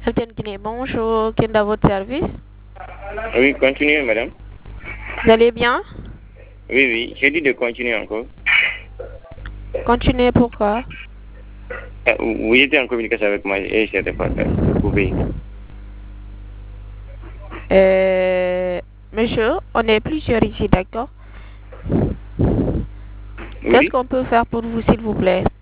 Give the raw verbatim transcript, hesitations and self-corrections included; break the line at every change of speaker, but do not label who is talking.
Capitaine Guinée, bonjour, qui est dans votre service?
Oui, continuez, madame.
Vous allez bien?
Oui, oui, j'ai dit de continuer encore.
Continuez pourquoi?
Euh, Vous étiez en communication avec moi et c'était pas ça. Vous pouvez.
Euh, monsieur, on est plusieurs ici, d'accord? Qu'est-ce
Oui.
qu'on peut faire pour vous, s'il vous plaît?